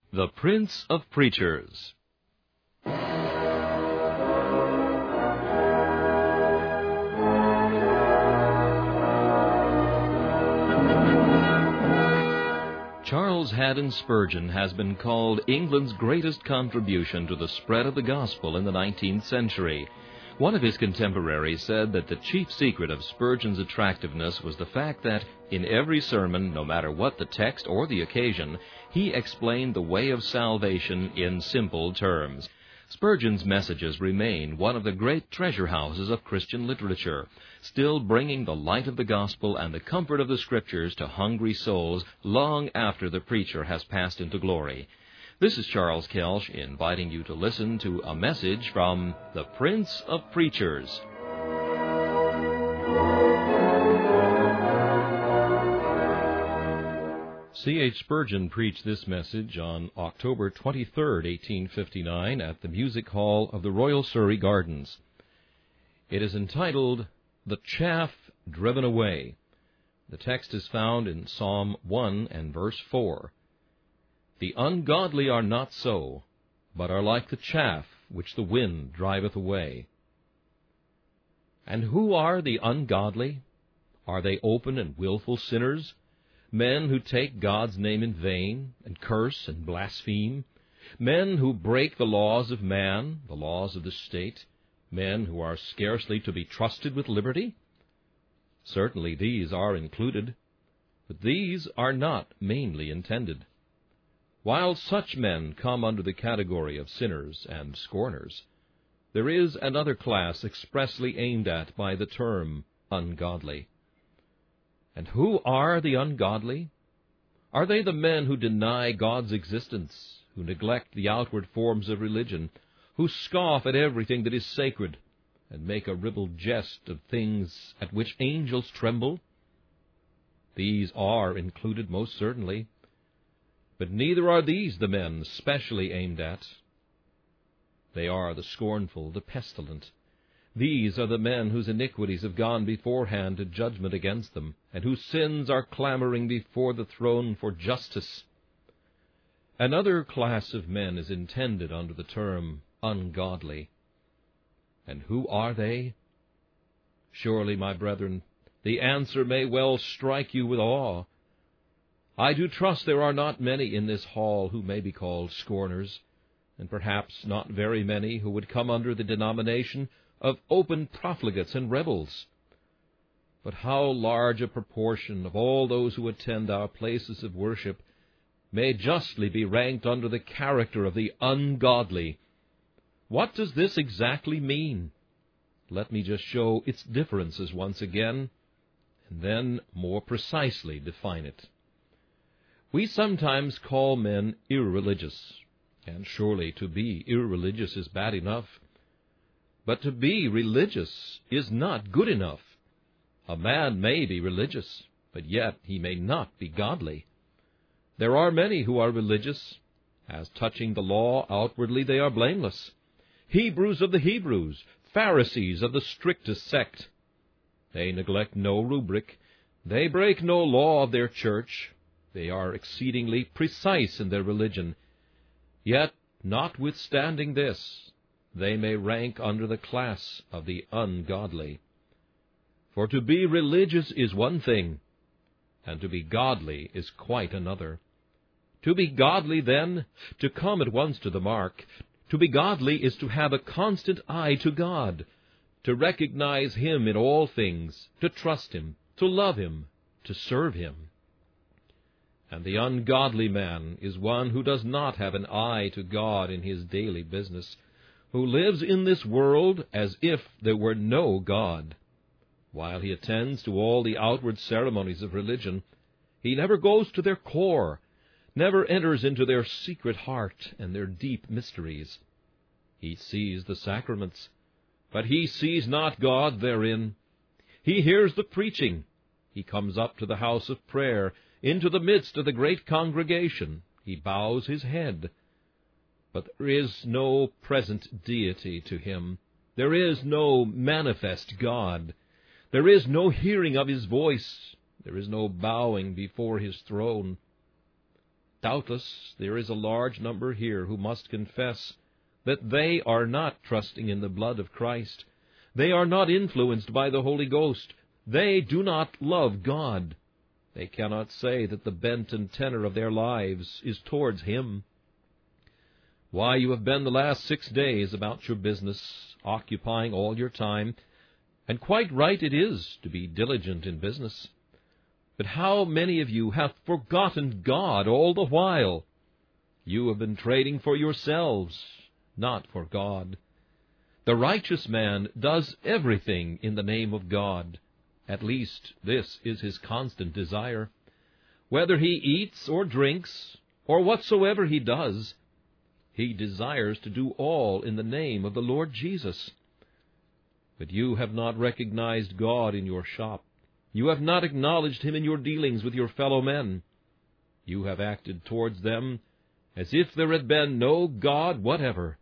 The Prince of Preachers. Charles Haddon Spurgeon has been called England's greatest contribution to the spread of the gospel in the 19th century. One of his contemporaries said that the chief secret of Spurgeon's attractiveness was the fact that, in every sermon, no matter what the text or the occasion, he explained the way of salvation in simple terms. Spurgeon's messages remain one of the great treasure houses of Christian literature, still bringing the light of the gospel and the comfort of the Scriptures to hungry souls long after the preacher has passed into glory. This is Charles Kelsch inviting you to listen to a message from the Prince of Preachers. C.H. Spurgeon preached this message on October 23, 1859, at the Music Hall of the Royal Surrey Gardens. It is entitled, "The Chaff Driven Away." The text is found in Psalm 1 and verse 4. "The ungodly are not so, but are like the chaff which the wind driveth away." And who are the ungodly? Are they open and willful sinners? Men who take God's name in vain, and curse and blaspheme? Men who break the laws of man, the laws of the state? Men who are scarcely to be trusted with liberty? Certainly these are included, but these are not mainly intended. While such men come under the category of sinners and scorners, there is another class expressly aimed at by the term ungodly. And who are the ungodly? Are they the men who deny God's existence, who neglect the outward forms of religion, who scoff at everything that is sacred, and make a ribald jest of things at which angels tremble? These are included most certainly, but neither are these the men specially aimed at. They are the scornful, the pestilent. These are the men whose iniquities have gone beforehand to judgment against them, and whose sins are clamoring before the throne for justice. Another class of men is intended under the term ungodly. And who are they? Surely, my brethren, the answer may well strike you with awe. I do trust there are not many in this hall who may be called scorners, and perhaps not very many who would come under the denomination of open profligates and rebels. But how large a proportion of all those who attend our places of worship may justly be ranked under the character of the ungodly. What does this exactly mean? Let me just show its differences once again, and then more precisely define it. We sometimes call men irreligious, and surely to be irreligious is bad enough. But to be religious is not good enough. A man may be religious, but yet he may not be godly. There are many who are religious. As touching the law, outwardly they are blameless. Hebrews of the Hebrews, Pharisees of the strictest sect. They neglect no rubric. They break no law of their church. They are exceedingly precise in their religion. Yet, notwithstanding this, they may rank under the class of the ungodly. For to be religious is one thing, and to be godly is quite another. To be godly, then, to come at once to the mark, to be godly is to have a constant eye to God, to recognize Him in all things, to trust Him, to love Him, to serve Him. And the ungodly man is one who does not have an eye to God in his daily business, who lives in this world as if there were no God. While he attends to all the outward ceremonies of religion, he never goes to their core, never enters into their secret heart and their deep mysteries. He sees the sacraments, but he sees not God therein. He hears the preaching. He comes up to the house of prayer, into the midst of the great congregation. He bows his head. But there is no present deity to him. There is no manifest God. There is no hearing of His voice. There is no bowing before His throne. Doubtless there is a large number here who must confess that they are not trusting in the blood of Christ. They are not influenced by the Holy Ghost. They do not love God. They cannot say that the bent and tenor of their lives is towards Him. Why, you have been the last 6 days about your business, occupying all your time, and quite right it is to be diligent in business. But how many of you have forgotten God all the while? You have been trading for yourselves, not for God. The righteous man does everything in the name of God. At least this is his constant desire. Whether he eats or drinks, or whatsoever he does, he desires to do all in the name of the Lord Jesus. But you have not recognized God in your shop. You have not acknowledged Him in your dealings with your fellow men. You have acted towards them as if there had been no God whatever.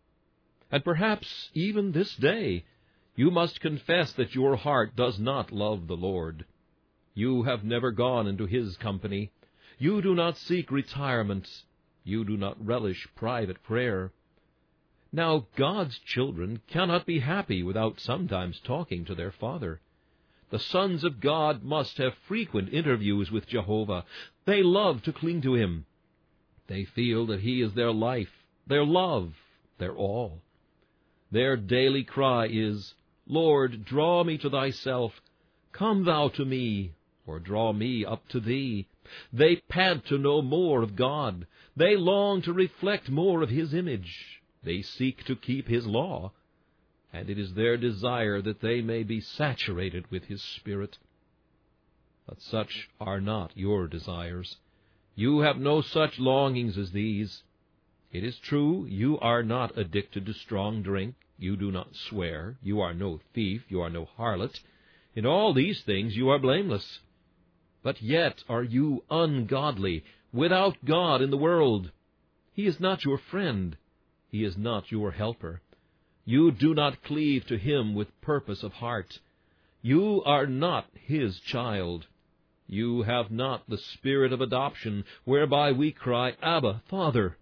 And perhaps even this day you must confess that your heart does not love the Lord. You have never gone into His company. You do not seek retirement. You do not relish private prayer. Now, God's children cannot be happy without sometimes talking to their Father. The sons of God must have frequent interviews with Jehovah. They love to cling to Him. They feel that He is their life, their love, their all. Their daily cry is, Lord, draw me to Thyself. Come Thou to me, or draw me up to Thee. They pant to know more of God. They long to reflect more of His image. They seek to keep His law, and it is their desire that they may be saturated with His Spirit. But such are not your desires. You have no such longings as these. It is true, you are not addicted to strong drink. You do not swear. You are no thief. You are no harlot. In all these things you are blameless. But yet are you ungodly, without God in the world. He is not your friend. He is not your helper. You do not cleave to Him with purpose of heart. You are not His child. You have not the spirit of adoption, whereby we cry, Abba, Father.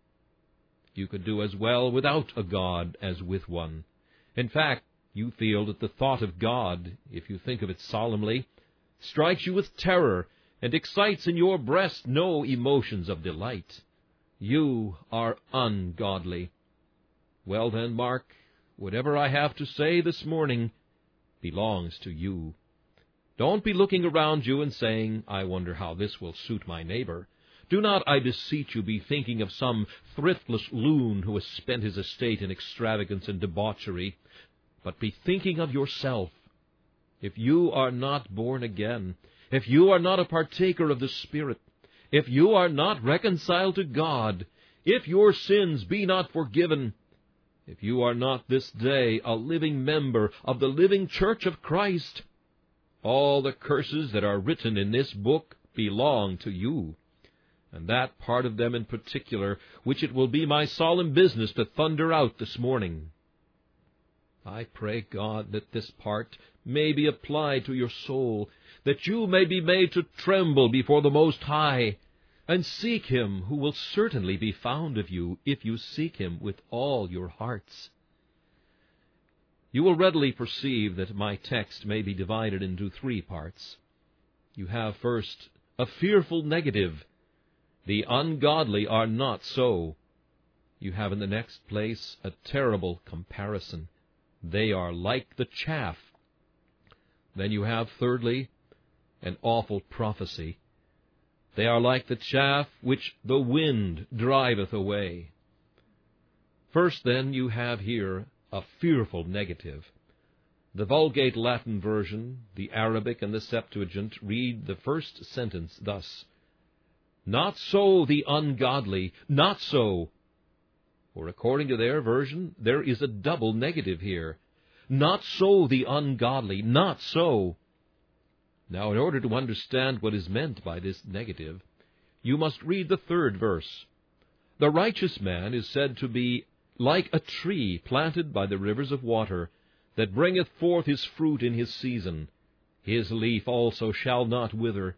You could do as well without a God as with one. In fact, you feel that the thought of God, if you think of it solemnly, strikes you with terror and excites in your breast no emotions of delight. You are ungodly. Well then, Mark, whatever I have to say this morning belongs to you. Don't be looking around you and saying, I wonder how this will suit my neighbor. Do not, I beseech you, be thinking of some thriftless loon who has spent his estate in extravagance and debauchery, but be thinking of yourself. If you are not born again, if you are not a partaker of the Spirit, if you are not reconciled to God, if your sins be not forgiven, if you are not this day a living member of the living church of Christ, all the curses that are written in this book belong to you, and that part of them in particular which it will be my solemn business to thunder out this morning. I pray God that this part may be applied to your soul, that you may be made to tremble before the Most High, and seek Him who will certainly be found of you if you seek Him with all your hearts. You will readily perceive that my text may be divided into 3 parts. You have first a fearful negative. The ungodly are not so. You have in the next place a terrible comparison. They are like the chaff. Then you have, thirdly, an awful prophecy. They are like the chaff which the wind driveth away. First, then, you have here a fearful negative. The Vulgate Latin version, the Arabic, and the Septuagint read the first sentence thus, Not so the ungodly, not so. Or according to their version, there is a double negative here. Not so the ungodly, not so. Now, in order to understand what is meant by this negative, you must read the 3rd verse. The righteous man is said to be like a tree planted by the rivers of water, that bringeth forth his fruit in his season. His leaf also shall not wither,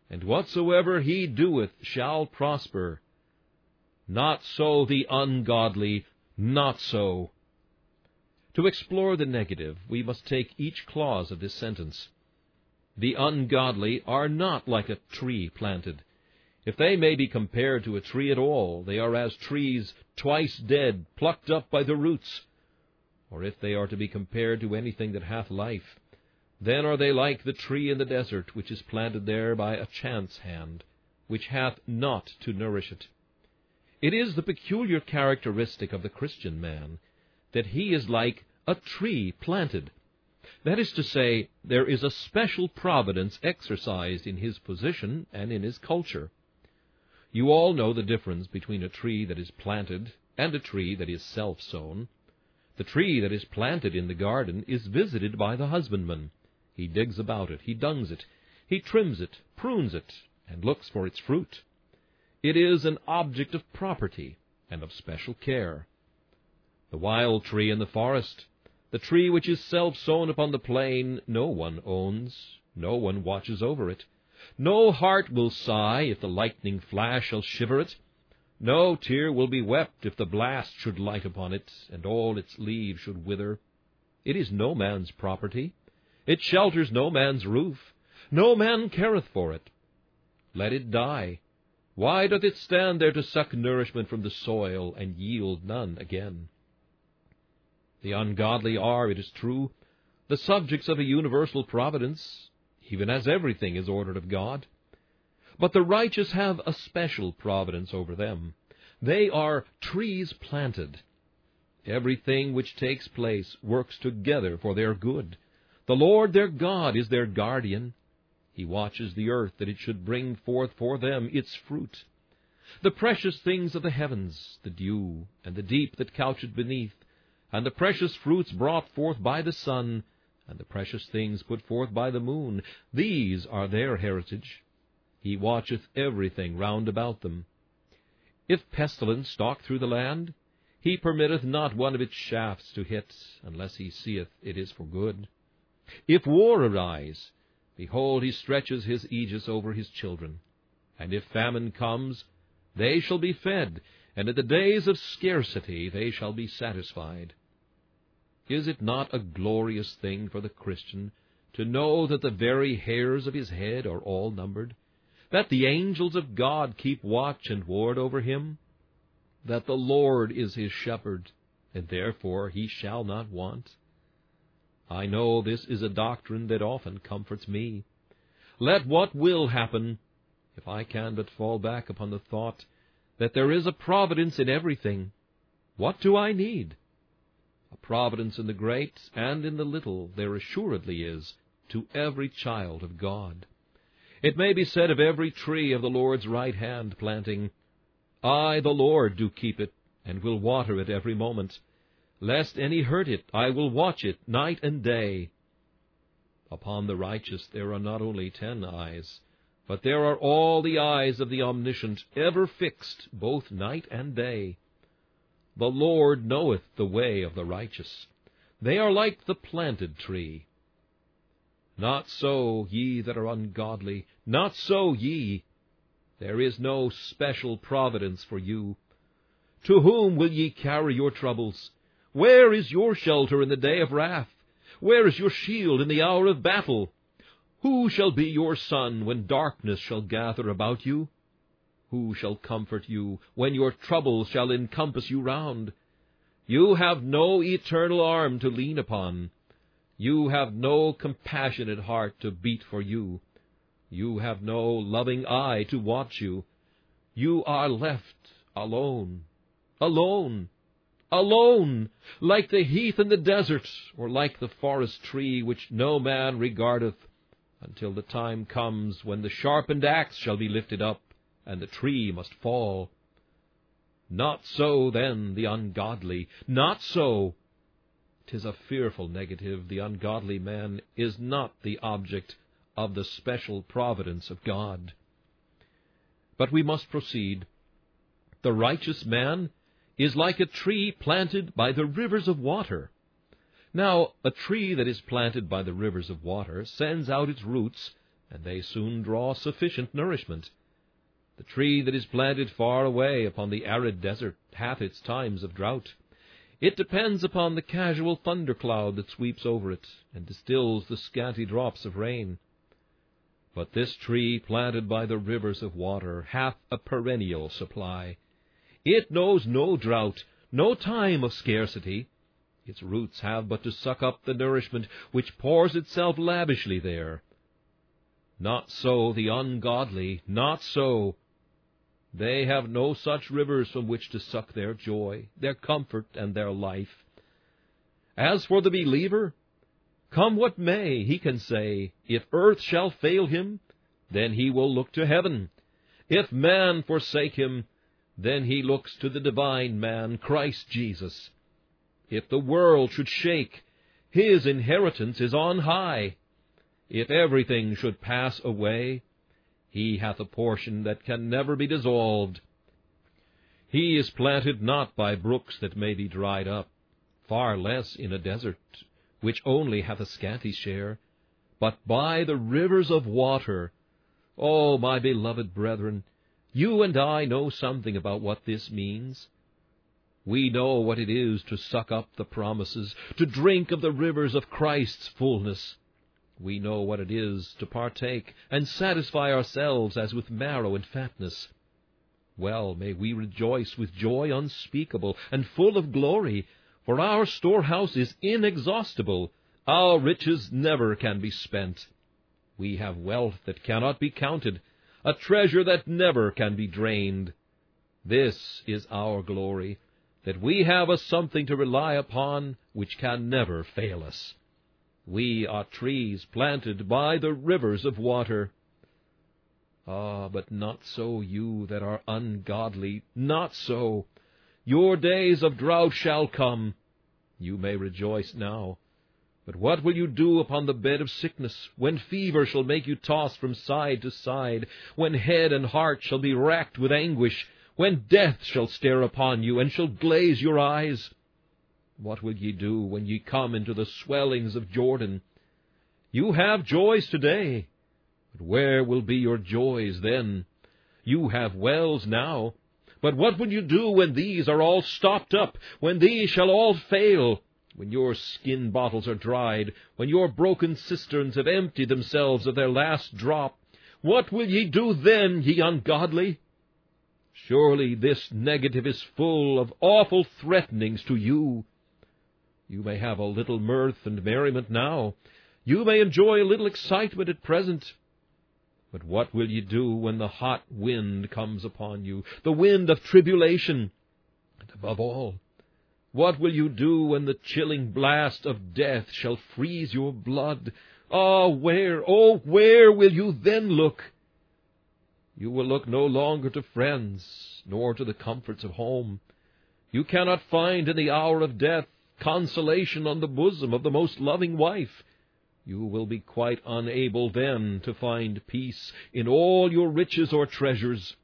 and whatsoever he doeth shall prosper. Not so the ungodly, not so. To explore the negative, we must take each clause of this sentence. The ungodly are not like a tree planted. If they may be compared to a tree at all, they are as trees twice dead, plucked up by the roots. Or if they are to be compared to anything that hath life, then are they like the tree in the desert, which is planted there by a chance hand, which hath naught to nourish it. It is the peculiar characteristic of the Christian man that he is like a tree planted. That is to say, there is a special providence exercised in his position and in his culture. You all know the difference between a tree that is planted and a tree that is self-sown. The tree that is planted in the garden is visited by the husbandman. He digs about it, he dungs it, he trims it, prunes it, and looks for its fruit. It is an object of property and of special care. The wild tree in the forest, the tree which is self-sown upon the plain, no one owns, no one watches over it. No heart will sigh if the lightning flash shall shiver it. No tear will be wept if the blast should light upon it, and all its leaves should wither. It is no man's property. It shelters no man's roof. No man careth for it. Let it die. Why doth it stand there to suck nourishment from the soil, and yield none again? The ungodly are, it is true, the subjects of a universal providence, even as everything is ordered of God. But the righteous have a special providence over them. They are trees planted. Everything which takes place works together for their good. The Lord their God is their guardian. He watches the earth that it should bring forth for them its fruit. The precious things of the heavens, the dew, and the deep that coucheth beneath, and the precious fruits brought forth by the sun, and the precious things put forth by the moon, these are their heritage. He watcheth everything round about them. If pestilence stalk through the land, he permitteth not one of its shafts to hit, unless he seeth it is for good. If war arise, behold, he stretches his aegis over his children. And if famine comes, they shall be fed, and in the days of scarcity they shall be satisfied. Is it not a glorious thing for the Christian to know that the very hairs of his head are all numbered, that the angels of God keep watch and ward over him, that the Lord is his shepherd, and therefore he shall not want? I know this is a doctrine that often comforts me. Let what will happen, if I can but fall back upon the thought that there is a providence in everything, what do I need? A providence in the great and in the little there assuredly is to every child of God. It may be said of every tree of the Lord's right hand planting, I, the Lord, do keep it, and will water it every moment. Lest any hurt it, I will watch it night and day. Upon the righteous there are not only 10 eyes, but there are all the eyes of the Omniscient, ever fixed, both night and day. The Lord knoweth the way of the righteous. They are like the planted tree. Not so, ye that are ungodly, not so ye. There is no special providence for you. To whom will ye carry your troubles? Where is your shelter in the day of wrath? Where is your shield in the hour of battle? Who shall be your son when darkness shall gather about you? Who shall comfort you when your troubles shall encompass you round? You have no eternal arm to lean upon. You have no compassionate heart to beat for you. You have no loving eye to watch you. You are left alone, alone, alone, like the heath in the desert, or like the forest tree which no man regardeth, until the time comes when the sharpened axe shall be lifted up, and the tree must fall. Not so, then, the ungodly, not so. 'Tis a fearful negative. The ungodly man is not the object of the special providence of God. But we must proceed. The righteous man is like a tree planted by the rivers of water. Now, a tree that is planted by the rivers of water sends out its roots and they soon draw sufficient nourishment. The tree that is planted far away upon the arid desert hath its times of drought. It depends upon the casual thundercloud that sweeps over it, and distills the scanty drops of rain. But this tree planted by the rivers of water hath a perennial supply. It knows no drought, no time of scarcity. Its roots have but to suck up the nourishment which pours itself lavishly there. Not so the ungodly, not so. They have no such rivers from which to suck their joy, their comfort, and their life. As for the believer, come what may, he can say, if earth shall fail him, then he will look to heaven. If man forsake him, then he looks to the divine man, Christ Jesus. If the world should shake, his inheritance is on high. If everything should pass away, he hath a portion that can never be dissolved. He is planted not by brooks that may be dried up, far less in a desert, which only hath a scanty share, but by the rivers of water. Oh, my beloved brethren, you and I know something about what this means. We know what it is to suck up the promises, to drink of the rivers of Christ's fullness. We know what it is to partake and satisfy ourselves as with marrow and fatness. Well may we rejoice with joy unspeakable and full of glory, for our storehouse is inexhaustible, our riches never can be spent. We have wealth that cannot be counted, a treasure that never can be drained. This is our glory, that we have a something to rely upon which can never fail us. We are trees planted by the rivers of water. Ah, but not so you that are ungodly, not so. Your days of drought shall come. You may rejoice now. But what will you do upon the bed of sickness, when fever shall make you toss from side to side, when head and heart shall be racked with anguish, when death shall stare upon you, and shall glaze your eyes? What will ye do when ye come into the swellings of Jordan? You have joys today, but where will be your joys then? You have wells now, but what will you do when these are all stopped up, when these shall all fail, when your skin bottles are dried, when your broken cisterns have emptied themselves of their last drop? What will ye do then, ye ungodly? Surely this negative is full of awful threatenings to you. You may have a little mirth and merriment now. You may enjoy a little excitement at present. But what will ye do when the hot wind comes upon you, the wind of tribulation? And above all, what will you do when the chilling blast of death shall freeze your blood? Where will you then look? You will look no longer to friends, nor to the comforts of home. You cannot find in the hour of death consolation on the bosom of the most loving wife. You will be quite unable then to find peace in all your riches or treasures.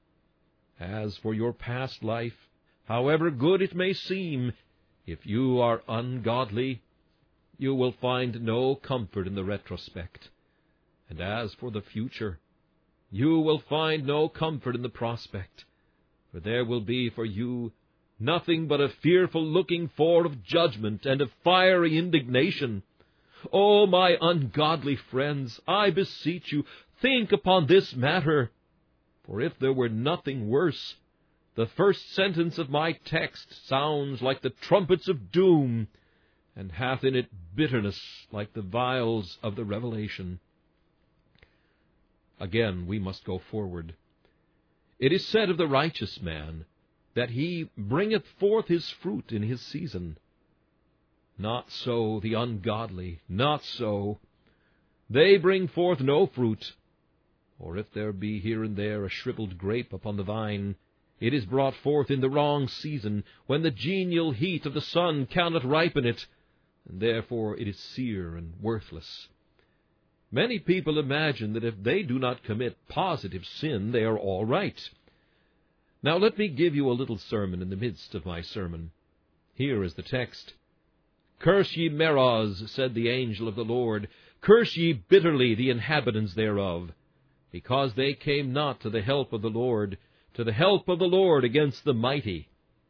As for your past life, however good it may seem, if you are ungodly, you will find no comfort in the retrospect. And as for the future, you will find no comfort in the prospect, for there will be for you nothing but a fearful looking for of judgment and of fiery indignation. Oh, my ungodly friends, I beseech you, think upon this matter. For if there were nothing worse, the first sentence of my text sounds like the trumpets of doom, and hath in it bitterness like the vials of the Revelation. Again, we must go forward. It is said of the righteous man, that he bringeth forth his fruit in his season. Not so the ungodly, not so. They bring forth no fruit. Or if there be here and there a shriveled grape upon the vine, it is brought forth in the wrong season, when the genial heat of the sun cannot ripen it, and therefore it is sere and worthless. Many people imagine that if they do not commit positive sin, they are all right. Now let me give you a little sermon in the midst of my sermon. Here is the text. Curse ye Meroz, said the angel of the Lord. Curse ye bitterly the inhabitants thereof, because they came not to the help of the Lord, to the help of the Lord against the mighty.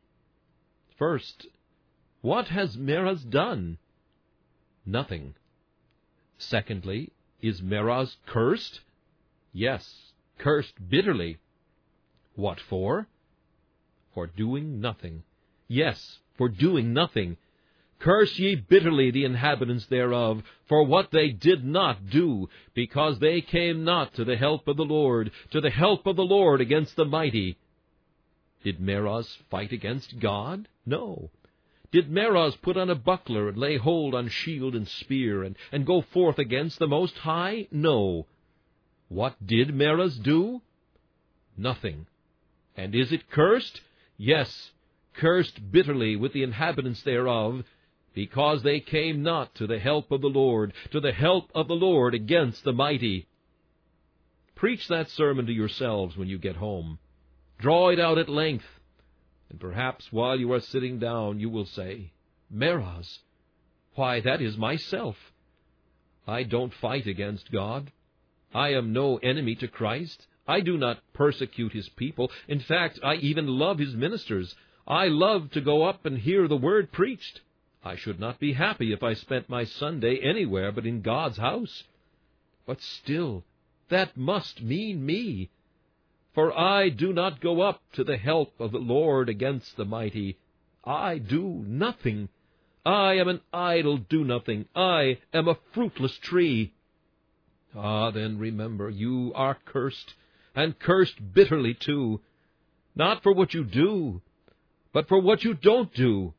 First, what has Meroz done? Nothing. Secondly, is Meroz cursed? Yes, cursed bitterly. What for? For doing nothing. Yes, for doing nothing. Curse ye bitterly the inhabitants thereof, for what they did not do, because they came not to the help of the Lord, to the help of the Lord against the mighty. Did Meroz fight against God? No. Did Meroz put on a buckler, and lay hold on shield and spear, and go forth against the Most High? No. What did Meroz do? Nothing. And is it cursed? Yes, cursed bitterly with the inhabitants thereof, because they came not to the help of the Lord, to the help of the Lord against the mighty. Preach that sermon to yourselves when you get home. Draw it out at length, and perhaps while you are sitting down you will say, Meroz, why, that is myself. I don't fight against God. I am no enemy to Christ. I do not persecute his people. In fact, I even love his ministers. I love to go up and hear the word preached. I should not be happy if I spent my Sunday anywhere but in God's house. But still, that must mean me. For I do not go up to the help of the Lord against the mighty. I do nothing. I am an idle do-nothing. I am a fruitless tree. Ah, then remember, you are cursed, and cursed bitterly too, not for what you do, but for what you don't do.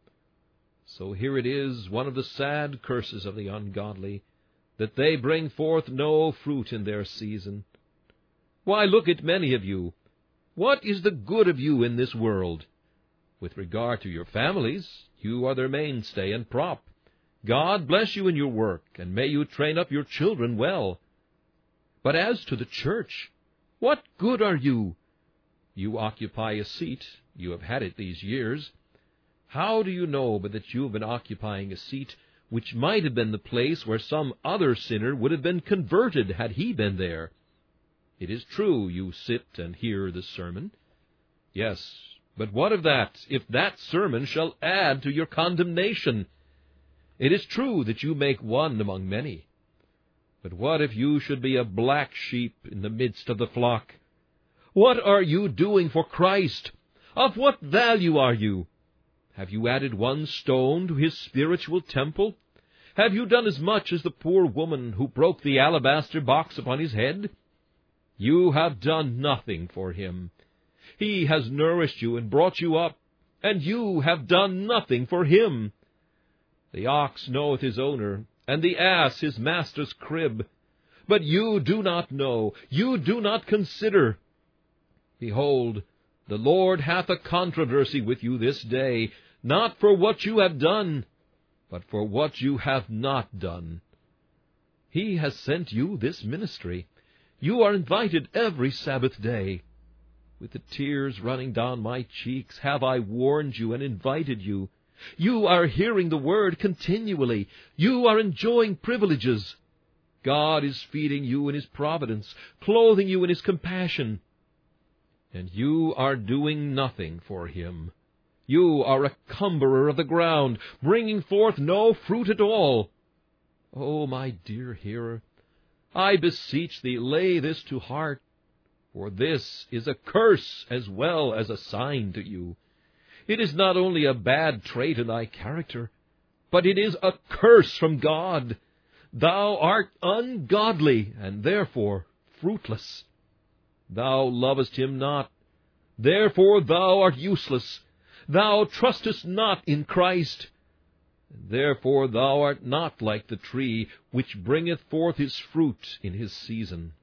So here it is, one of the sad curses of the ungodly, that they bring forth no fruit in their season. Why, look at many of you. What is the good of you in this world? With regard to your families, you are their mainstay and prop. God bless you in your work, and may you train up your children well. But as to the church, what good are you? You occupy a seat. You have had it these years. How do you know but that you have been occupying a seat which might have been the place where some other sinner would have been converted had he been there? It is true you sit and hear the sermon. Yes, but what of that, if that sermon shall add to your condemnation? It is true that you make one among many. But what if you should be a black sheep in the midst of the flock? What are you doing for Christ? Of what value are you? Have you added one stone to his spiritual temple? Have you done as much as the poor woman who broke the alabaster box upon his head? You have done nothing for him. He has nourished you and brought you up, and you have done nothing for him. The ox knoweth his owner, and the ass his master's crib. But you do not know, you do not consider. Behold, the Lord hath a controversy with you this day, not for what you have done, but for what you have not done. He has sent you this ministry. You are invited every Sabbath day. With the tears running down my cheeks have I warned you and invited you. You are hearing the word continually. You are enjoying privileges. God is feeding you in his providence, clothing you in his compassion. And you are doing nothing for him. You are a cumberer of the ground, bringing forth no fruit at all. Oh, my dear hearer, I beseech thee, lay this to heart, for this is a curse as well as a sign to you. It is not only a bad trait in thy character, but it is a curse from God. Thou art ungodly, and therefore fruitless. Thou lovest him not, therefore thou art useless. Thou trustest not in Christ, and therefore thou art not like the tree which bringeth forth his fruit in his season.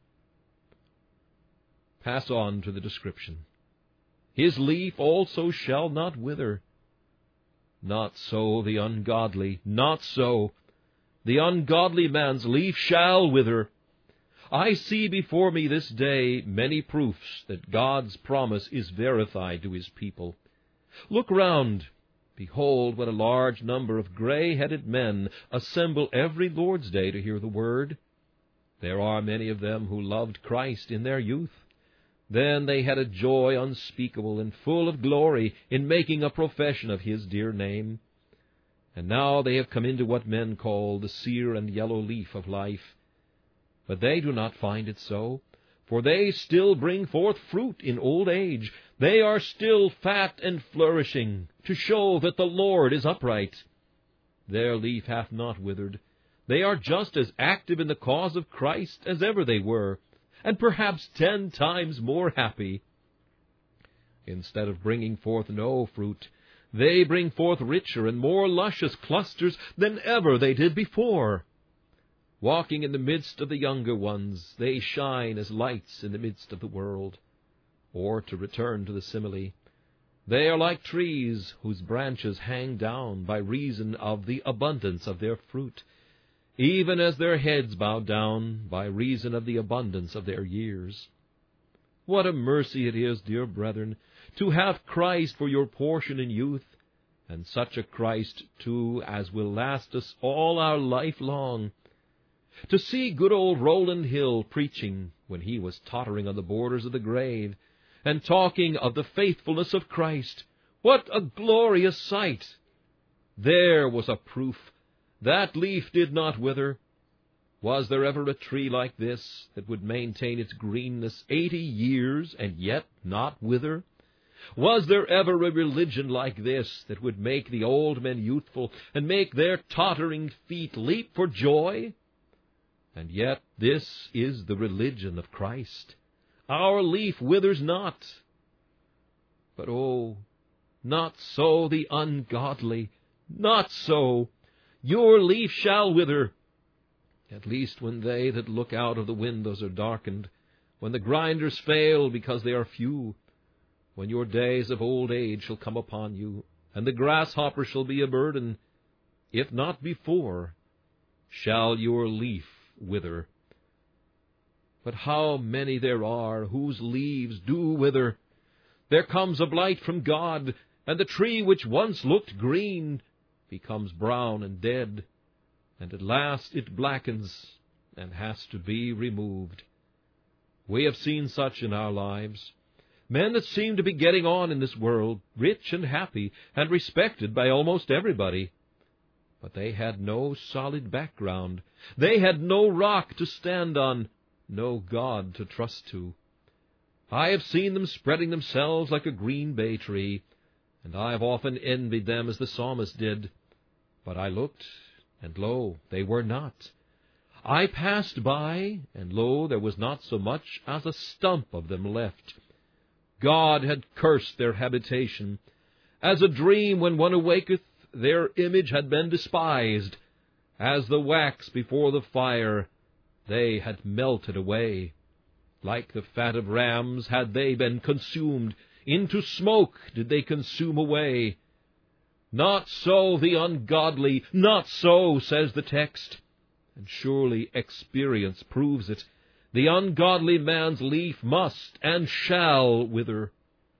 Pass on to the description. His leaf also shall not wither. Not so the ungodly, not so. The ungodly man's leaf shall wither. I see before me this day many proofs that God's promise is verified to his people. Look round. Behold, what a large number of gray-headed men assemble every Lord's Day to hear the word. There are many of them who loved Christ in their youth. Then they had a joy unspeakable and full of glory in making a profession of His dear name. And now they have come into what men call the sere and yellow leaf of life. But they do not find it so, for they still bring forth fruit in old age. They are still fat and flourishing, to show that the Lord is upright. Their leaf hath not withered. They are just as active in the cause of Christ as ever they were, and perhaps 10 times more happy. Instead of bringing forth no fruit, they bring forth richer and more luscious clusters than ever they did before. Walking in the midst of the younger ones, they shine as lights in the midst of the world. Or, to return to the simile, they are like trees whose branches hang down by reason of the abundance of their fruit, even as their heads bow down by reason of the abundance of their years. What a mercy it is, dear brethren, to have Christ for your portion in youth, and such a Christ, too, as will last us all our life long. To see good old Rowland Hill preaching when he was tottering on the borders of the grave, and talking of the faithfulness of Christ, what a glorious sight! There was a proof. That leaf did not wither. Was there ever a tree like this that would maintain its greenness 80 years and yet not wither? Was there ever a religion like this that would make the old men youthful and make their tottering feet leap for joy? And yet this is the religion of Christ. Our leaf withers not. But oh, not so the ungodly, not so. Your leaf shall wither, at least when they that look out of the windows are darkened, when the grinders fail because they are few, when your days of old age shall come upon you, and the grasshopper shall be a burden, if not before, shall your leaf wither. But how many there are whose leaves do wither! There comes a blight from God, and the tree which once looked green becomes brown and dead, and at last it blackens and has to be removed. We have seen such in our lives, men that seem to be getting on in this world, rich and happy, and respected by almost everybody. But they had no solid background. They had no rock to stand on, no God to trust to. I have seen them spreading themselves like a green bay tree, and I have often envied them as the psalmist did. But I looked, and lo, they were not. I passed by, and lo, there was not so much as a stump of them left. God had cursed their habitation. As a dream when one awaketh, their image had been despised. As the wax before the fire, they had melted away. Like the fat of rams had they been consumed. Into smoke did they consume away. Not so the ungodly, not so, says the text. And surely experience proves it. The ungodly man's leaf must and shall wither.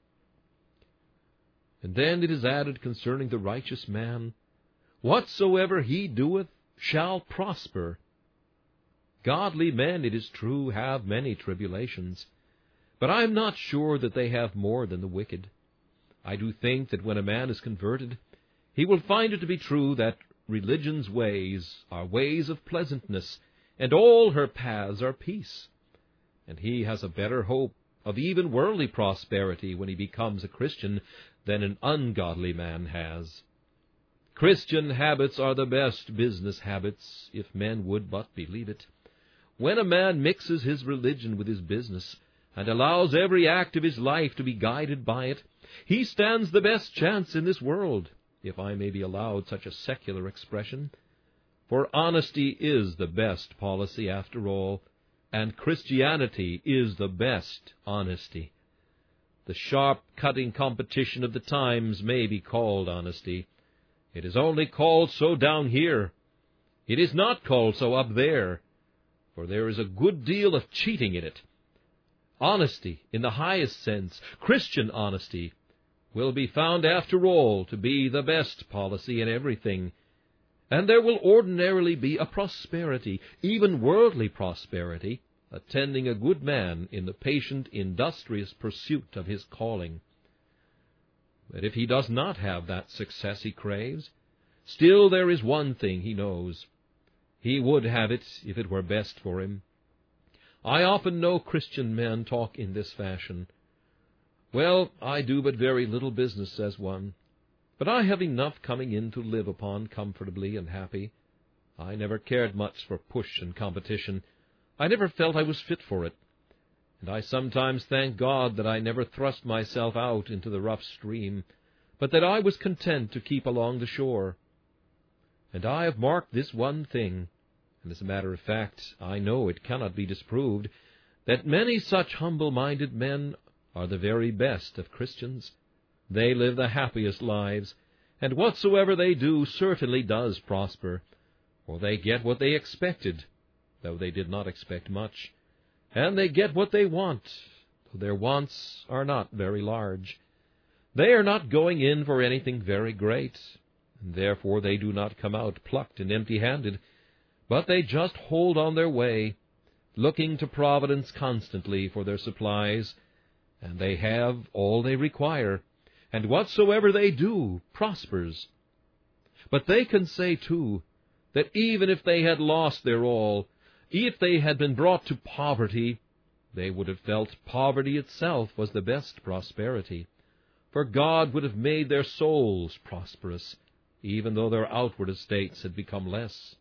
And then it is added concerning the righteous man, whatsoever he doeth shall prosper. Godly men, it is true, have many tribulations, but I am not sure that they have more than the wicked. I do think that when a man is converted, he will find it to be true that religion's ways are ways of pleasantness, and all her paths are peace. And he has a better hope of even worldly prosperity when he becomes a Christian than an ungodly man has. Christian habits are the best business habits, if men would but believe it. When a man mixes his religion with his business, and allows every act of his life to be guided by it, he stands the best chance in this world, if I may be allowed such a secular expression. For honesty is the best policy after all, and Christianity is the best honesty. The sharp-cutting competition of the times may be called honesty. It is only called so down here. It is not called so up there, for there is a good deal of cheating in it. Honesty, in the highest sense, Christian honesty, will be found after all to be the best policy in everything, and there will ordinarily be a prosperity, even worldly prosperity, attending a good man in the patient, industrious pursuit of his calling. But if he does not have that success he craves, still there is one thing he knows. He would have it if it were best for him. I often know Christian men talk in this fashion. Well, I do but very little business, says one, but I have enough coming in to live upon comfortably and happy. I never cared much for push and competition. I never felt I was fit for it, and I sometimes thank God that I never thrust myself out into the rough stream, but that I was content to keep along the shore. And I have marked this one thing, and as a matter of fact, I know it cannot be disproved, that many such humble-minded men are the very best of Christians. They live the happiest lives, and whatsoever they do certainly does prosper, for they get what they expected, though they did not expect much, and they get what they want, though their wants are not very large. They are not going in for anything very great, and therefore they do not come out plucked and empty-handed, but they just hold on their way, looking to Providence constantly for their supplies, and they have all they require, and whatsoever they do prospers. But they can say, too, that even if they had lost their all, if they had been brought to poverty, they would have felt poverty itself was the best prosperity, for God would have made their souls prosperous, even though their outward estates had become less.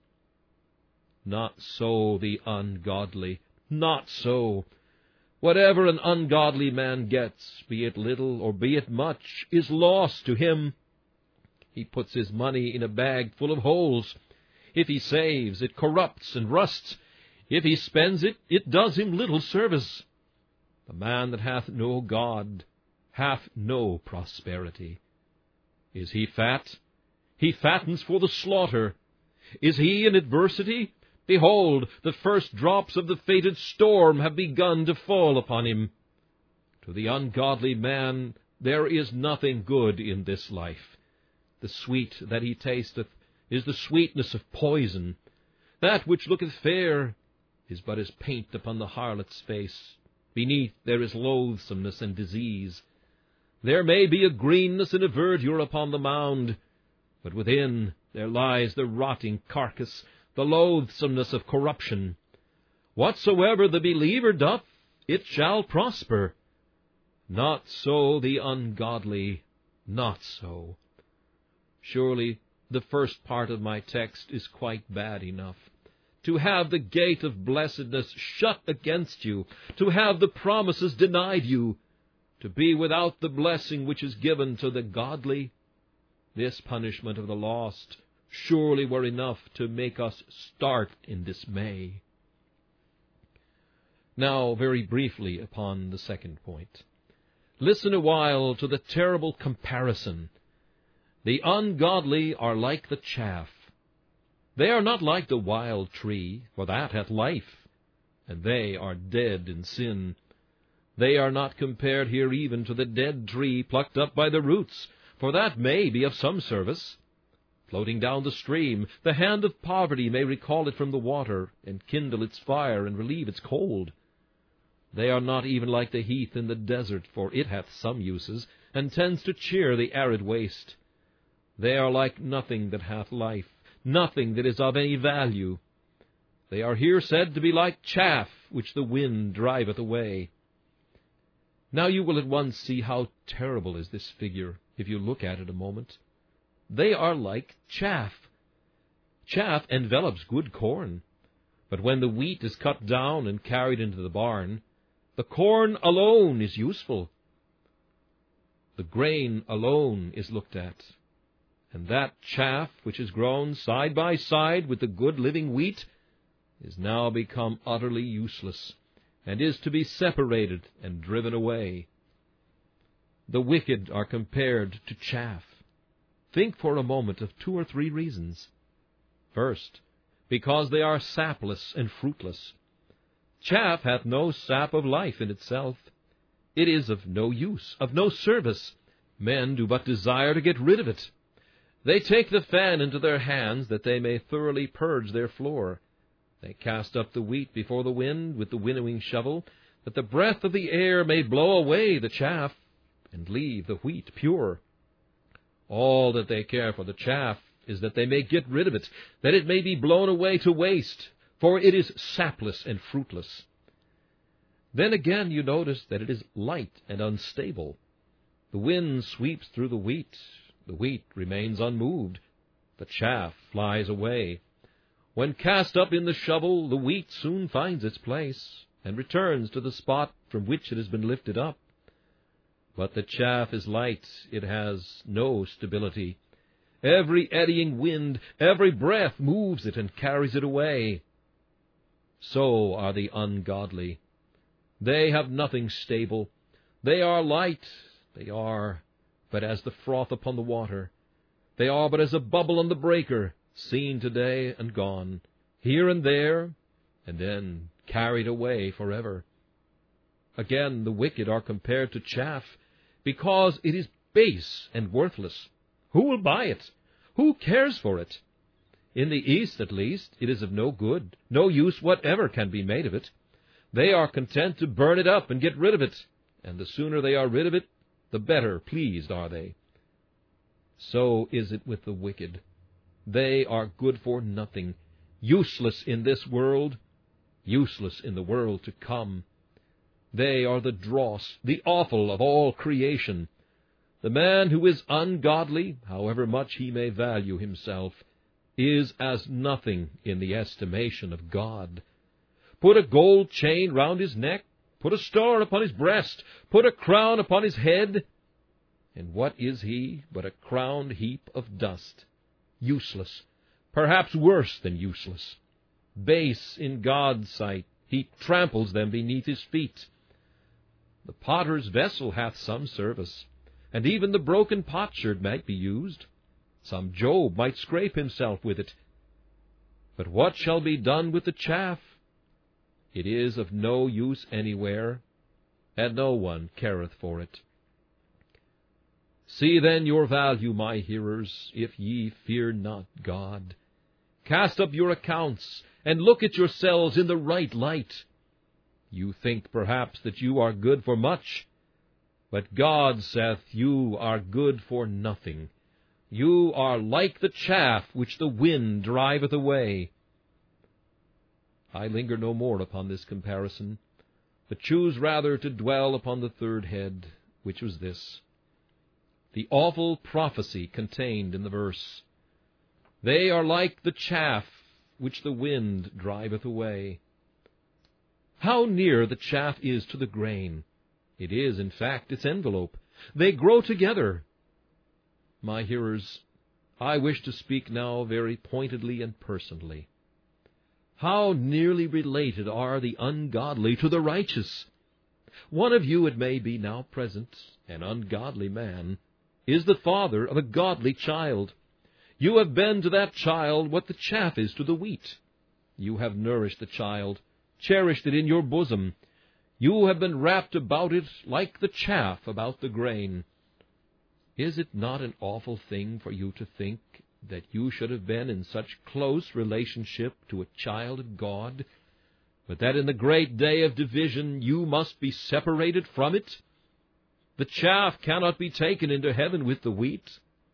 Not so the ungodly, not so. Whatever an ungodly man gets, be it little or be it much, is lost to him. He puts his money in a bag full of holes. If he saves, it corrupts and rusts. If he spends it, it does him little service. The man that hath no God hath no prosperity. Is he fat? He fattens for the slaughter. Is he in adversity? Behold, the first drops of the fated storm have begun to fall upon him. To the ungodly man there is nothing good in this life. The sweet that he tasteth is the sweetness of poison. That which looketh fair is but as paint upon the harlot's face. Beneath there is loathsomeness and disease. There may be a greenness and a verdure upon the mound, but within there lies the rotting carcass, the loathsomeness of corruption. Whatsoever the believer doth, it shall prosper. Not so the ungodly, not so. Surely the first part of my text is quite bad enough. To have the gate of blessedness shut against you, to have the promises denied you, to be without the blessing which is given to the godly, this punishment of the lost surely were enough to make us start in dismay. Now, very briefly upon the second point. Listen a while to the terrible comparison. The ungodly are like the chaff. They are not like the wild tree, for that hath life, and they are dead in sin. They are not compared here even to the dead tree plucked up by the roots, for that may be of some service. Floating down the stream, the hand of poverty may recall it from the water, and kindle its fire, and relieve its cold. They are not even like the heath in the desert, for it hath some uses, and tends to cheer the arid waste. They are like nothing that hath life, nothing that is of any value. They are here said to be like chaff which the wind driveth away. Now you will at once see how terrible is this figure, if you look at it a moment. They are like chaff. Chaff envelops good corn, but when the wheat is cut down and carried into the barn, the corn alone is useful. The grain alone is looked at, and that chaff which is grown side by side with the good living wheat is now become utterly useless, and is to be separated and driven away. The wicked are compared to chaff. Think for a moment of 2 or 3 reasons. First, because they are sapless and fruitless. Chaff hath no sap of life in itself. It is of no use, of no service. Men do but desire to get rid of it. They take the fan into their hands that they may thoroughly purge their floor. They cast up the wheat before the wind with the winnowing shovel, that the breath of the air may blow away the chaff and leave the wheat pure. All that they care for the chaff is that they may get rid of it, that it may be blown away to waste, for it is sapless and fruitless. Then again you notice that it is light and unstable. The wind sweeps through the wheat remains unmoved, the chaff flies away. When cast up in the shovel, the wheat soon finds its place, and returns to the spot from which it has been lifted up. But the chaff is light, it has no stability. Every eddying wind, every breath moves it and carries it away. So are the ungodly. They have nothing stable. They are light, they are but as the froth upon the water. They are but as a bubble on the breaker, seen today and gone, here and there, and then carried away forever. Again, the wicked are compared to chaff, because it is base and worthless. Who will buy it? Who cares for it? In the East, at least, it is of no good. No use whatever can be made of it. They are content to burn it up and get rid of it, and the sooner they are rid of it, the better pleased are they. So is it with the wicked. They are good for nothing, useless in this world, useless in the world to come. They are the dross, the offal of all creation. The man who is ungodly, however much he may value himself, is as nothing in the estimation of God. Put a gold chain round his neck, put a star upon his breast, put a crown upon his head, and what is he but a crowned heap of dust? Useless, perhaps worse than useless. Base in God's sight, he tramples them beneath his feet. The potter's vessel hath some service, and even the broken potsherd might be used. Some Job might scrape himself with it. But what shall be done with the chaff? It is of no use anywhere, and no one careth for it. See then your value, my hearers, if ye fear not God. Cast up your accounts, and look at yourselves in the right light. You think perhaps that you are good for much, but God saith you are good for nothing. You are like the chaff which the wind driveth away. I linger no more upon this comparison, but choose rather to dwell upon the third head, which was this: the awful prophecy contained in the verse. They are like the chaff which the wind driveth away. How near the chaff is to the grain! It is, in fact, its envelope. They grow together. My hearers, I wish to speak now very pointedly and personally. How nearly related are the ungodly to the righteous! One of you, it may be now present, an ungodly man, is the father of a godly child. You have been to that child what the chaff is to the wheat. You have nourished the child, cherished it in your bosom. You have been wrapped about it like the chaff about the grain. Is it not an awful thing for you to think that you should have been in such close relationship to a child of God, but that in the great day of division you must be separated from it? The chaff cannot be taken into heaven with the wheat.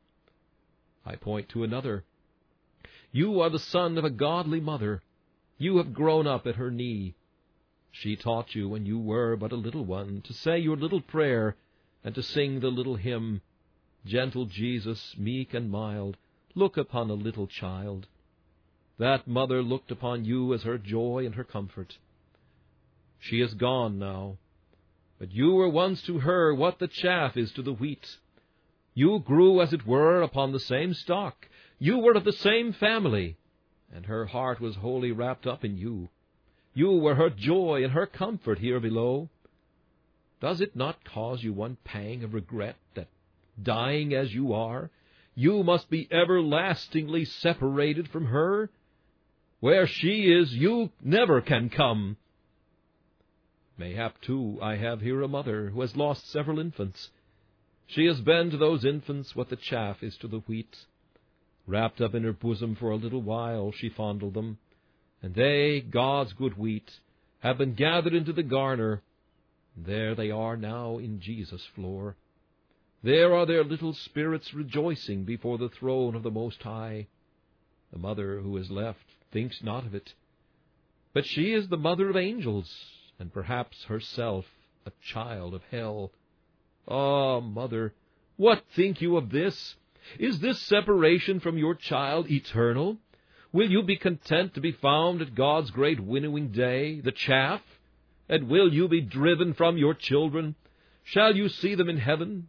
I point to another. You are the son of a godly mother. You have grown up at her knee. She taught you when you were but a little one to say your little prayer and to sing the little hymn, Gentle Jesus, meek and mild, look upon a little child. That mother looked upon you as her joy and her comfort. She is gone now, but you were once to her what the chaff is to the wheat. You grew, as it were, upon the same stock. You were of the same family, and her heart was wholly wrapped up in you. You were her joy and her comfort here below. Does it not cause you one pang of regret that, dying as you are, you must be everlastingly separated from her? Where she is, you never can come. Mayhap, too, I have here a mother who has lost several infants. She has been to those infants what the chaff is to the wheat. Wrapped up in her bosom for a little while, she fondled them, and they, God's good wheat, have been gathered into the garner. There they are now in Jesus' floor. There are their little spirits rejoicing before the throne of the Most High. The mother who is left thinks not of it, but she is the mother of angels, and perhaps herself a child of hell. Ah, mother, what think you of this? Is this separation from your child eternal? Will you be content to be found at God's great winnowing day, the chaff? And will you be driven from your children? Shall you see them in heaven,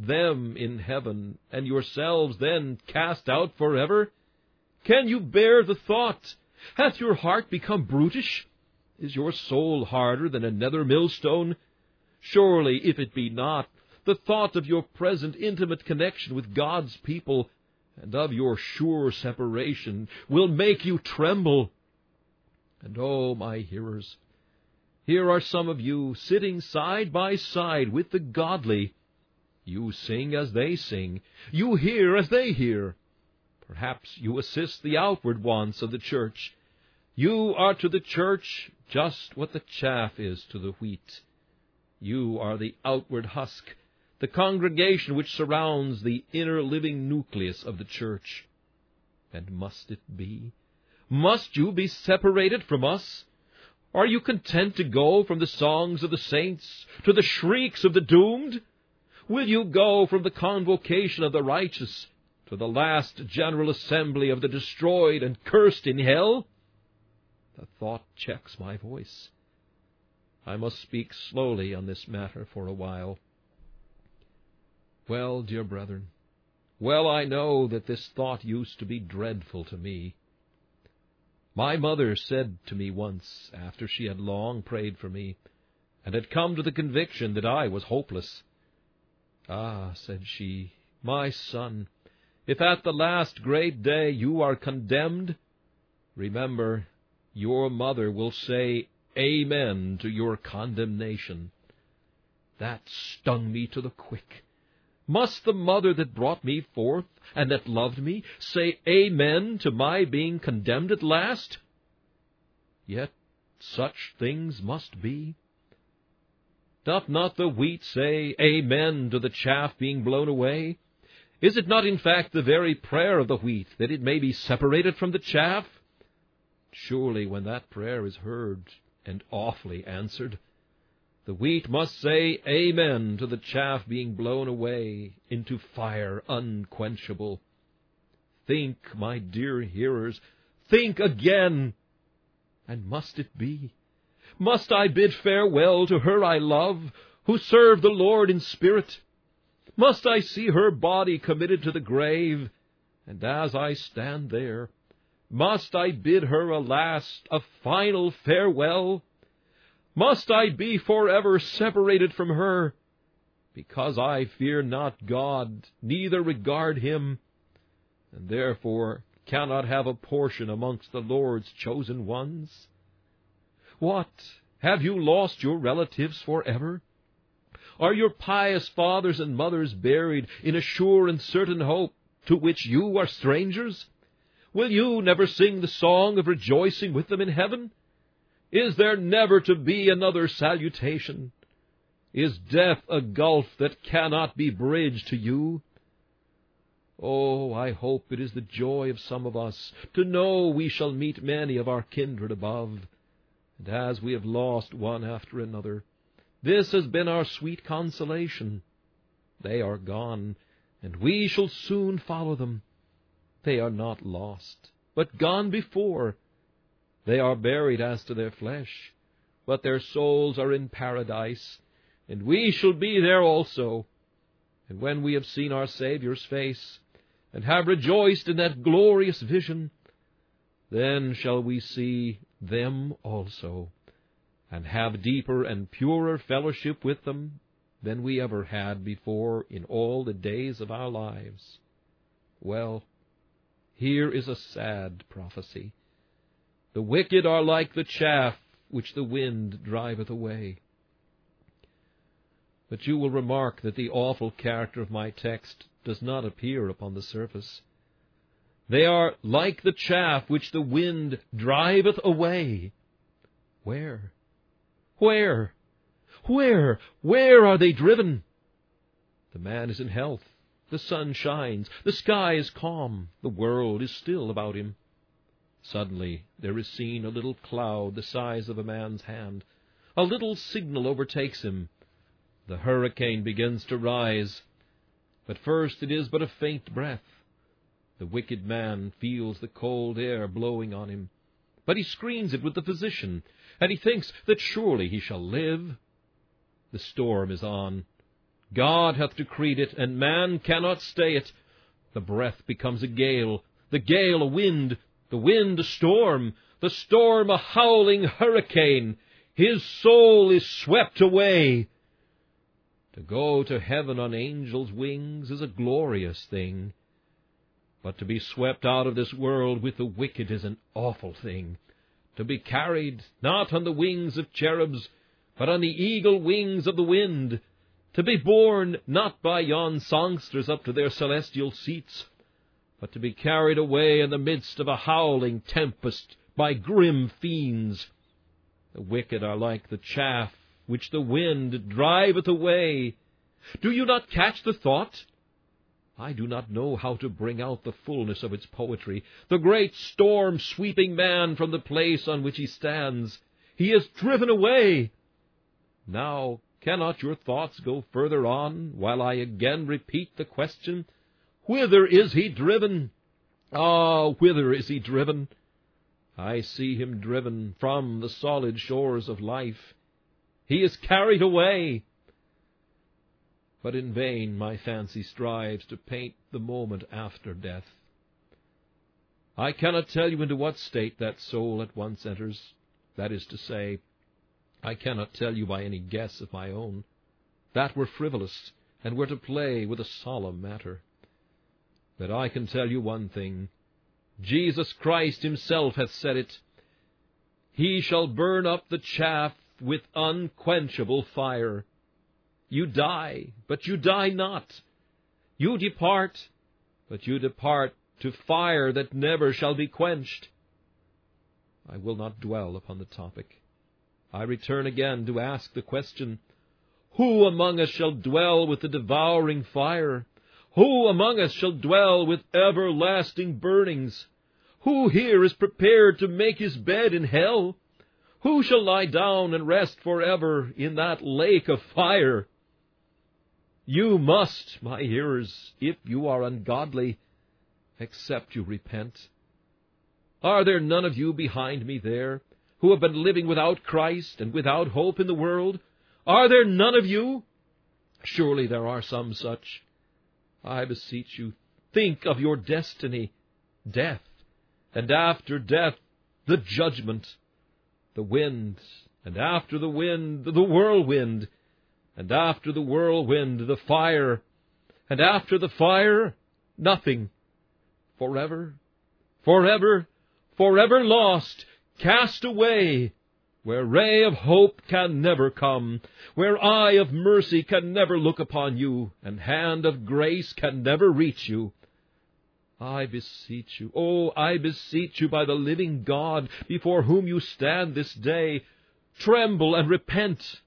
and yourselves then cast out forever? Can you bear the thought? Hath your heart become brutish? Is your soul harder than a nether millstone? Surely, if it be not, the thought of your present intimate connection with God's people and of your sure separation will make you tremble. And oh, my hearers, here are some of you sitting side by side with the godly. You sing as they sing. You hear as they hear. Perhaps you assist the outward wants of the church. You are to the church just what the chaff is to the wheat. You are the outward husk, the congregation which surrounds the inner living nucleus of the church. And must it be? Must you be separated from us? Are you content to go from the songs of the saints to the shrieks of the doomed? Will you go from the convocation of the righteous to the last general assembly of the destroyed and cursed in hell? The thought checks my voice. I must speak slowly on this matter for a while. Well, dear brethren, well I know that this thought used to be dreadful to me. My mother said to me once, after she had long prayed for me, and had come to the conviction that I was hopeless, "Ah," said she, "my son, if at the last great day you are condemned, remember, your mother will say Amen to your condemnation." That stung me to the quick. Must the mother that brought me forth, and that loved me, say Amen to my being condemned at last? Yet such things must be. Doth not the wheat say Amen to the chaff being blown away? Is it not in fact the very prayer of the wheat that it may be separated from the chaff? Surely when that prayer is heard and awfully answered, the wheat must say Amen to the chaff being blown away into fire unquenchable. Think, my dear hearers, think again. And must it be? Must I bid farewell to her I love, who served the Lord in spirit? Must I see her body committed to the grave? And as I stand there, must I bid her a last, a final farewell? Must I be forever separated from her, because I fear not God, neither regard him, and therefore cannot have a portion amongst the Lord's chosen ones? What, have you lost your relatives forever? Are your pious fathers and mothers buried in a sure and certain hope to which you are strangers? Will you never sing the song of rejoicing with them in heaven? Is there never to be another salutation? Is death a gulf that cannot be bridged to you? Oh, I hope it is the joy of some of us to know we shall meet many of our kindred above. And as we have lost one after another, this has been our sweet consolation. They are gone, and we shall soon follow them. They are not lost, but gone before. They are buried as to their flesh, but their souls are in paradise, and we shall be there also. And when we have seen our Saviour's face, and have rejoiced in that glorious vision, then shall we see them also, and have deeper and purer fellowship with them than we ever had before in all the days of our lives. Well, here is a sad prophecy. The wicked are like the chaff which the wind driveth away. But you will remark that the awful character of my text does not appear upon the surface. They are like the chaff which the wind driveth away. Where? Where? Where? Where are they driven? The man is in health. The sun shines. The sky is calm. The world is still about him. Suddenly there is seen a little cloud the size of a man's hand. A little signal overtakes him. The hurricane begins to rise. But first it is but a faint breath. The wicked man feels the cold air blowing on him. But he screens it with the physician, and he thinks that surely he shall live. The storm is on. God hath decreed it, and man cannot stay it. The breath becomes a gale, the gale a wind, the wind a storm, the storm a howling hurricane. His soul is swept away. To go to heaven on angels' wings is a glorious thing. But to be swept out of this world with the wicked is an awful thing. To be carried, not on the wings of cherubs, but on the eagle wings of the wind. To be borne, not by yon songsters up to their celestial seats, but to be carried away in the midst of a howling tempest by grim fiends. The wicked are like the chaff which the wind driveth away. Do you not catch the thought? I do not know how to bring out the fullness of its poetry. The great storm-sweeping man from the place on which he stands, he is driven away. Now, cannot your thoughts go further on, while I again repeat the question? Whither is he driven? Ah, whither is he driven? I see him driven from the solid shores of life. He is carried away. But in vain my fancy strives to paint the moment after death. I cannot tell you into what state that soul at once enters. That is to say, I cannot tell you by any guess of my own. That were frivolous, and were to play with a solemn matter. But I can tell you one thing. Jesus Christ himself hath said it. He shall burn up the chaff with unquenchable fire. You die, but you die not. You depart, but you depart to fire that never shall be quenched. I will not dwell upon the topic. I return again to ask the question, who among us shall dwell with the devouring fire? Who among us shall dwell with everlasting burnings? Who here is prepared to make his bed in hell? Who shall lie down and rest forever in that lake of fire? You must, my hearers, if you are ungodly, except you repent. Are there none of you behind me there, who have been living without Christ and without hope in the world? Are there none of you? Surely there are some such. I beseech you, think of your destiny, death, and after death, the judgment, the wind, and after the wind, the whirlwind, and after the whirlwind, the fire, and after the fire, nothing. Forever, forever, forever lost, cast away, where ray of hope can never come, where eye of mercy can never look upon you, and hand of grace can never reach you. I beseech you, oh, I beseech you by the living God, before whom you stand this day, tremble and repent.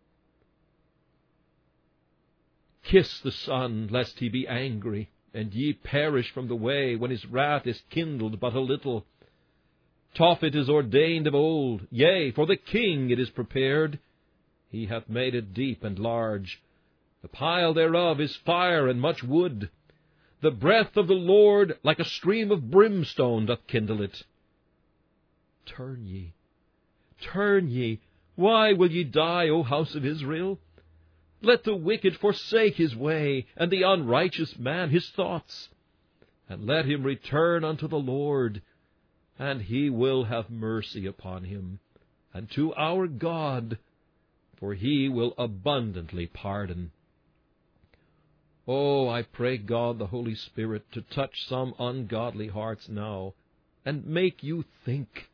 Kiss the Son, lest he be angry, and ye perish from the way, when his wrath is kindled but a little. Tophet is ordained of old, yea, for the king it is prepared. He hath made it deep and large. The pile thereof is fire and much wood. The breath of the Lord, like a stream of brimstone, doth kindle it. Turn ye, turn ye. Why will ye die, O house of Israel? Let the wicked forsake his way, and the unrighteous man his thoughts. And let him return unto the Lord, and he will have mercy upon him, and to our God, for he will abundantly pardon. Oh, I pray God the Holy Spirit to touch some ungodly hearts now, and make you think.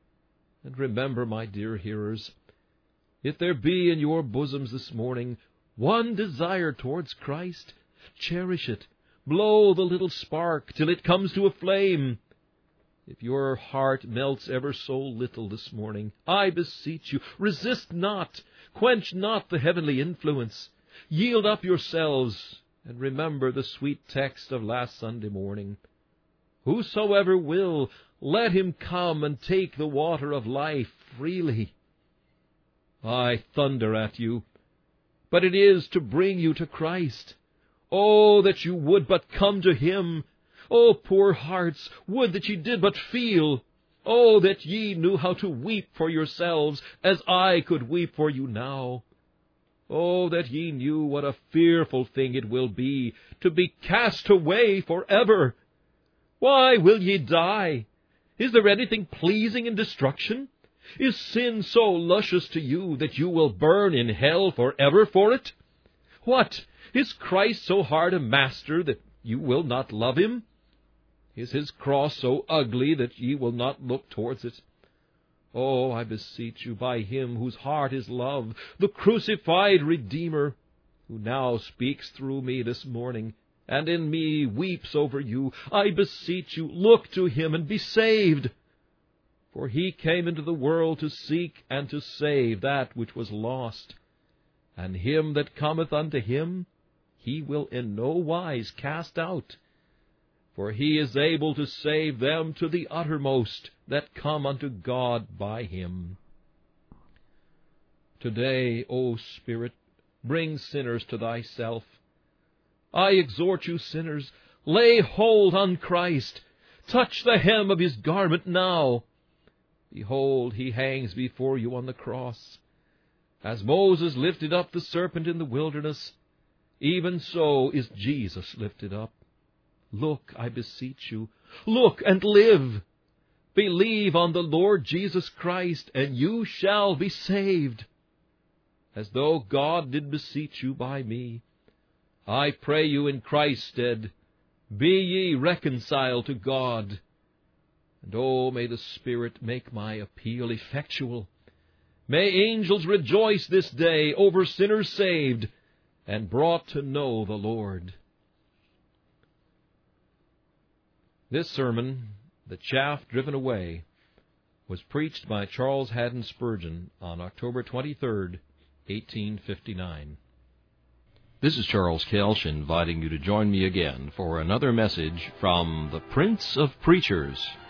And remember, my dear hearers, if there be in your bosoms this morning one desire towards Christ, cherish it. Blow the little spark till it comes to a flame. If your heart melts ever so little this morning, I beseech you, resist not, quench not the heavenly influence. Yield up yourselves, and remember the sweet text of last Sunday morning. Whosoever will, let him come and take the water of life freely. I thunder at you, but it is to bring you to Christ. Oh, that you would but come to Him! Oh, poor hearts, would that ye did but feel! Oh, that ye knew how to weep for yourselves, as I could weep for you now! Oh, that ye knew what a fearful thing it will be to be cast away forever! Why will ye die? Is there anything pleasing in destruction? Is sin so luscious to you that you will burn in hell forever for it? What? Is Christ so hard a master that you will not love Him? Is His cross so ugly that ye will not look towards it? Oh, I beseech you, by Him whose heart is love, the crucified Redeemer, who now speaks through me this morning, and in me weeps over you, I beseech you, look to Him and be saved. For He came into the world to seek and to save that which was lost. And him that cometh unto Him, He will in no wise cast out. For He is able to save them to the uttermost that come unto God by Him. Today, O Spirit, bring sinners to Thyself. I exhort you, sinners, lay hold on Christ. Touch the hem of His garment now. Behold, He hangs before you on the cross. As Moses lifted up the serpent in the wilderness, even so is Jesus lifted up. Look, I beseech you, look and live. Believe on the Lord Jesus Christ, and you shall be saved. As though God did beseech you by me, I pray you in Christ's stead, be ye reconciled to God. And oh, may the Spirit make my appeal effectual. May angels rejoice this day over sinners saved and brought to know the Lord. This sermon, The Chaff Driven Away, was preached by Charles Haddon Spurgeon on October 23, 1859. This is Charles Kelsch inviting you to join me again for another message from the Prince of Preachers.